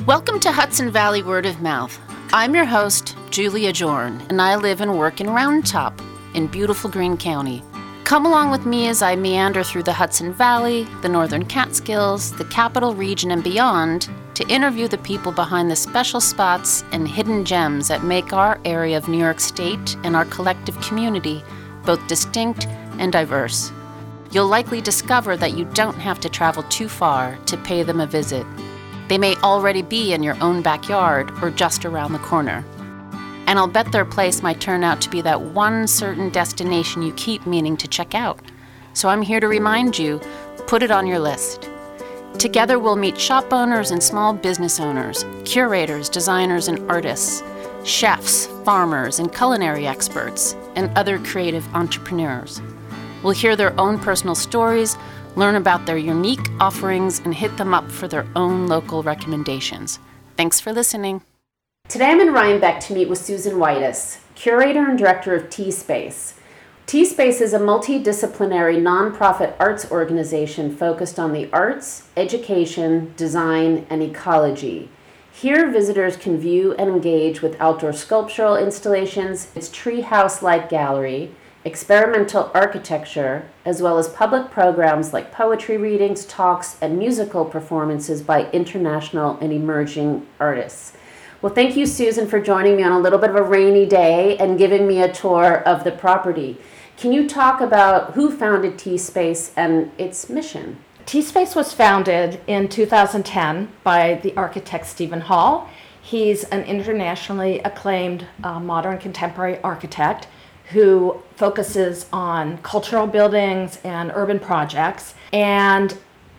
Welcome to Hudson Valley Word of Mouth. I'm your host, Julia Jorn, and I live and work in Round Top in beautiful Greene County. Come along with me as I meander through the Hudson Valley, the Northern Catskills, the Capital Region, and beyond to interview the people behind the special spots and hidden gems that make our area of New York State and our collective community both distinct and diverse. You'll likely discover that you don't have to travel too far to pay them a visit. They may already be in your own backyard or just around the corner. And I'll bet their place might turn out to be that one certain destination you keep meaning to check out. So I'm here to remind you, put it on your list. Together we'll meet shop owners and small business owners, curators, designers, and artists, chefs, farmers, and culinary experts, and other creative entrepreneurs. We'll hear their own personal stories, learn about their unique offerings, and hit them up for their own local recommendations. Thanks for listening. Today I'm in Rhinebeck to meet with Susan Whitus, curator and director of T-Space. T-Space is a multidisciplinary nonprofit arts organization focused on the arts, education, design, and ecology. Here, visitors can view and engage with outdoor sculptural installations, its treehouse-like gallery, experimental architecture, as well as public programs like poetry readings, talks, and musical performances by international and emerging artists. Well, thank you, Susan, for joining me on a little bit of a rainy day and giving me a tour of the property. Can you talk about who founded T-Space and its mission? T-Space was founded in 2010 by the architect Stephen Hall. He's an internationally acclaimed modern contemporary architect who focuses on cultural buildings and urban projects. And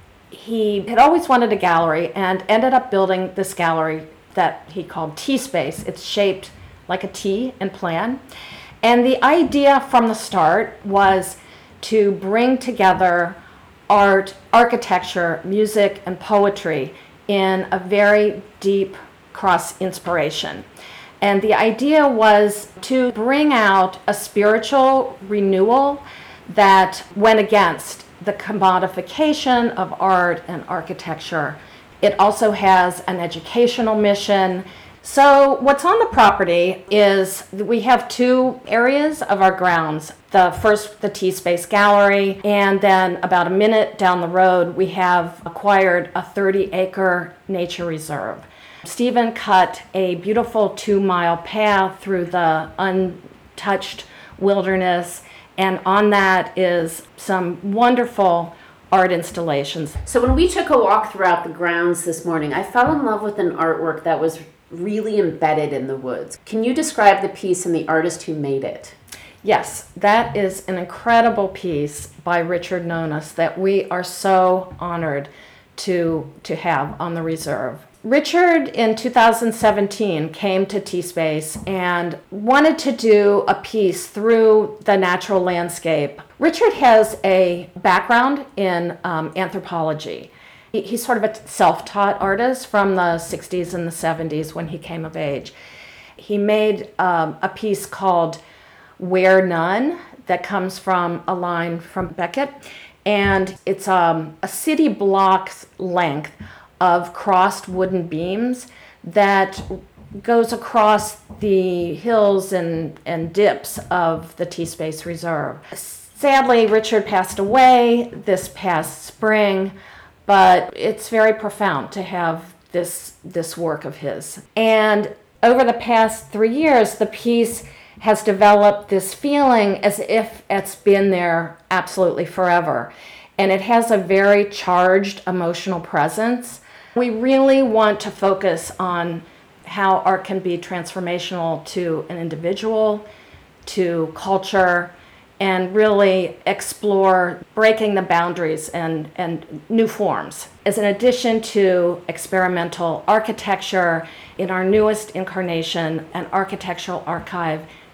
he had always wanted a gallery and ended up building this gallery that he called T-Space. It's shaped like a T in plan. And the idea from the start was to bring together art, architecture, music, and poetry in a very deep cross-inspiration. And the idea was to bring out a spiritual renewal that went against the commodification of art and architecture. It also has an educational mission. So what's on the property is we have two areas of our grounds. The first, the T-Space Gallery, and then about a minute down the road, we have acquired a 30-acre nature reserve. Stephen cut a beautiful 2-mile path through the untouched wilderness, and on that is some wonderful art installations. So when we took a walk throughout the grounds this morning, I fell in love with an artwork that was really embedded in the woods. Can you describe the piece and the artist who made it? Yes, that is an incredible piece by Richard Nonas that we are so honored to have on the reserve. Richard, in 2017, came to T-Space and wanted to do a piece through the natural landscape. Richard has a background in anthropology. He's sort of a self-taught artist from the 60s and the 70s when he came of age. He made a piece called Where None that comes from a line from Beckett. And it's a city block's length of crossed wooden beams that goes across the hills and dips of the T-Space Reserve. Sadly, Richard passed away this past spring, but it's very profound to have this work of his. And over the past 3 years, the piece has developed this feeling as if it's been there absolutely forever. And it has a very charged emotional presence. We really want to focus on how art can be transformational to an individual, to culture, and really explore breaking the boundaries and new forms. As an addition to experimental architecture, in our newest incarnation, an architectural archive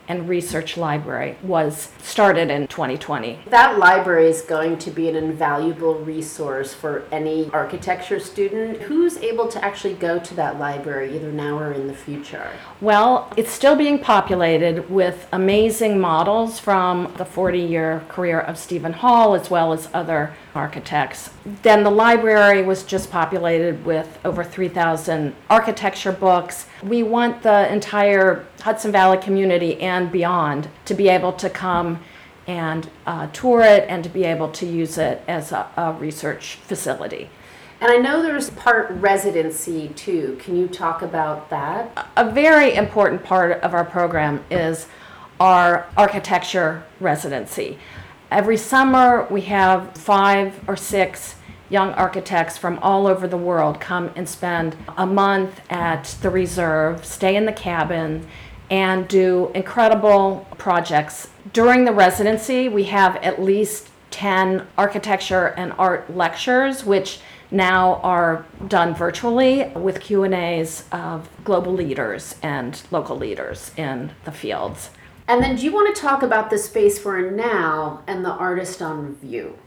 and Research Library was started in 2020. That library is going to be an invaluable resource for any architecture student. Who's able to actually go to that library either now or in the future? Well, it's still being populated with amazing models from the 40-year career of Stephen Hall as well as other architects. Then the library was just populated with over 3,000 architecture books. We want the entire Hudson Valley community and beyond to be able to come and tour it and to be able to use it as a research facility. And I know there's part residency too. Can you talk about that? A very important part of our program is our architecture residency. Every summer we have 5 or 6 young architects from all over the world come and spend a month at the Reserve, stay in the cabin, and do incredible projects. During the residency, we have at least 10 architecture and art lectures, which now are done virtually with Q&As of global leaders and local leaders in the fields. And then do you want to talk about the space we're in now and the Artist on View?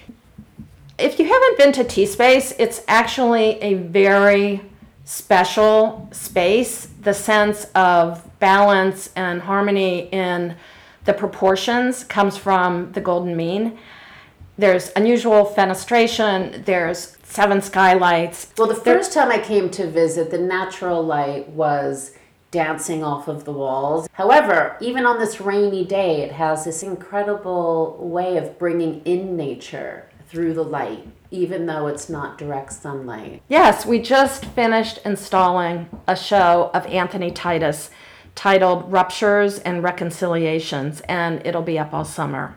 If you haven't been to T-Space, it's actually a very special space. The sense of balance and harmony in the proportions comes from the Golden Mean. There's unusual fenestration, there's 7 skylights. Well, the first time I came to visit, the natural light was dancing off of the walls. However, even on this rainy day, it has this incredible way of bringing in nature through the light, even though it's not direct sunlight. Yes, we just finished installing a show of Anthony Titus titled Ruptures and Reconciliations, and it'll be up all summer.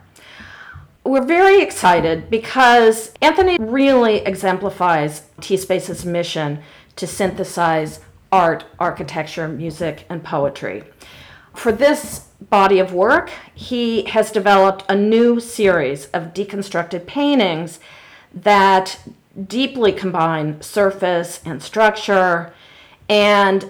We're very excited because Anthony really exemplifies T-Space's mission to synthesize art, architecture, music, and poetry. For this body of work, he has developed a new series of deconstructed paintings that deeply combine surface and structure and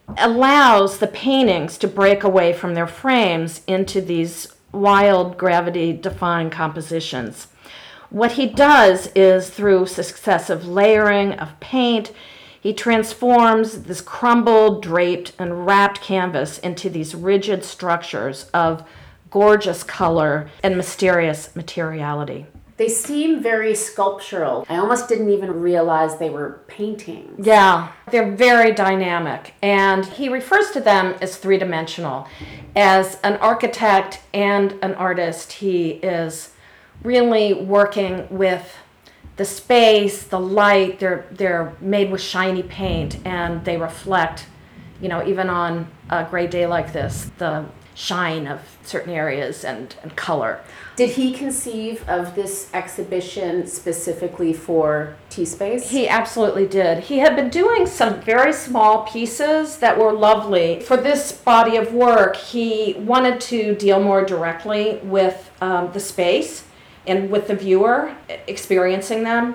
allows the paintings to break away from their frames into these wild, gravity-defying compositions. What he does is, through successive layering of paint, he transforms this crumbled, draped, and wrapped canvas into these rigid structures of gorgeous color and mysterious materiality. They seem very sculptural. I almost didn't even realize they were paintings. Yeah, they're very dynamic, and he refers to them as three-dimensional. As an architect and an artist, he is really working with the space, the light. They're made with shiny paint, and they reflect, even on a gray day like this, the shine of certain areas and color. Did he conceive of this exhibition specifically for T-Space? He absolutely did. He had been doing some very small pieces that were lovely. For this body of work, he wanted to deal more directly with the space and with the viewer experiencing them.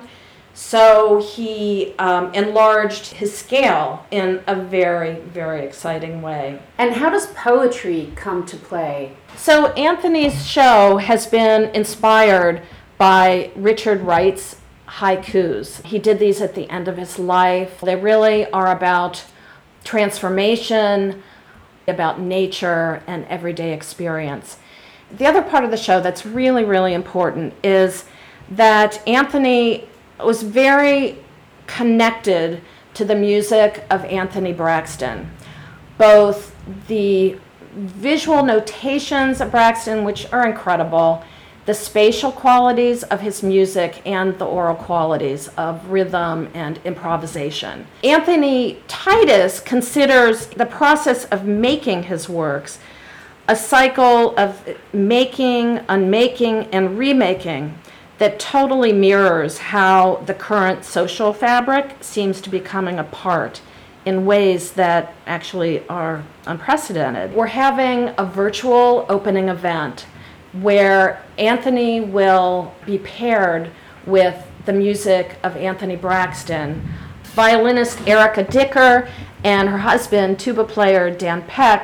So he enlarged his scale in a very, very exciting way. And how does poetry come to play? So Anthony's show has been inspired by Richard Wright's haikus. He did these at the end of his life. They really are about transformation, about nature and everyday experience. The other part of the show that's really, really important is that Anthony was very connected to the music of Anthony Braxton. Both the visual notations of Braxton, which are incredible, the spatial qualities of his music, and the oral qualities of rhythm and improvisation. Anthony Titus considers the process of making his works a cycle of making, unmaking, and remaking that totally mirrors how the current social fabric seems to be coming apart in ways that actually are unprecedented. We're having a virtual opening event where Anthony will be paired with the music of Anthony Braxton. Violinist Erica Dicker and her husband, tuba player Dan Peck,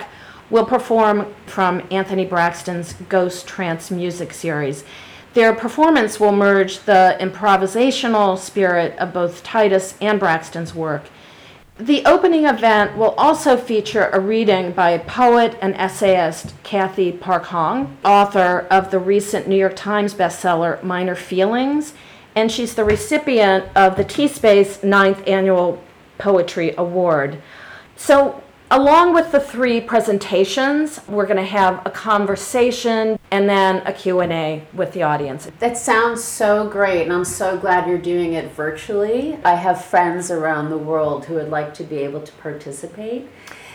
will perform from Anthony Braxton's Ghost Trance music series. Their performance will merge the improvisational spirit of both Titus and Braxton's work. The opening event will also feature a reading by poet and essayist Kathy Park Hong, author of the recent New York Times bestseller Minor Feelings, and she's the recipient of the T-Space 9th Annual Poetry Award. So, along with the 3 presentations, we're going to have a conversation and then a Q&A with the audience. That sounds so great, and I'm so glad you're doing it virtually. I have friends around the world who would like to be able to participate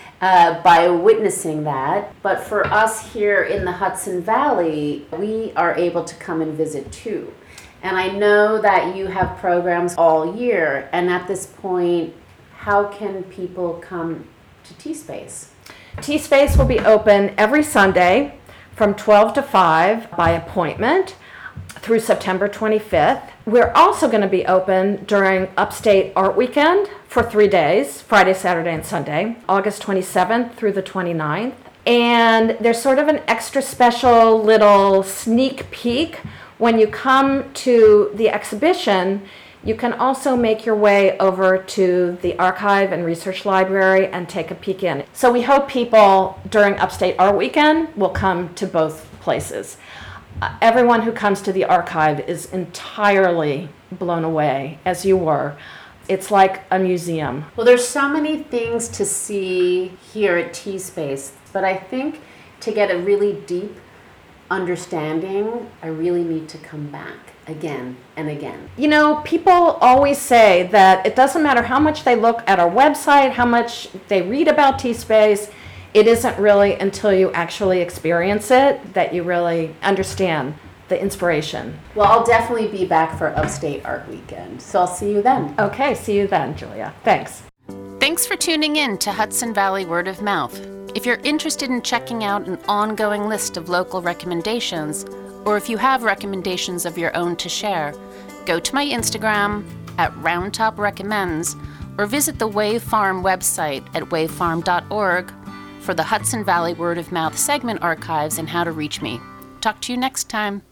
by witnessing that. But for us here in the Hudson Valley, we are able to come and visit too. And I know that you have programs all year, and at this point, how can people come to T-Space? T-Space will be open every Sunday from 12 to 5 by appointment through September 25th. We're also going to be open during Upstate Art Weekend for 3 days, Friday, Saturday, and Sunday, August 27th through the 29th. And there's sort of an extra special little sneak peek. When you come to the exhibition, you can also make your way over to the Archive and Research Library and take a peek in. So we hope people during Upstate Art Weekend will come to both places. Everyone who comes to the Archive is entirely blown away, as you were. It's like a museum. Well, there's so many things to see here at T-Space, but I think to get a really deep understanding, I really need to come back again and again. You know, people always say that it doesn't matter how much they look at our website, how much they read about T-Space, it isn't really until you actually experience it that you really understand the inspiration. Well, I'll definitely be back for Upstate Art Weekend, so I'll see you then. Okay, see you then, Julia. Thanks. Thanks for tuning in to Hudson Valley Word of Mouth. If you're interested in checking out an ongoing list of local recommendations, or if you have recommendations of your own to share, go to my Instagram at RoundTopRecommends or visit the Wave Farm website at wavefarm.org for the Hudson Valley Word of Mouth segment archives and how to reach me. Talk to you next time.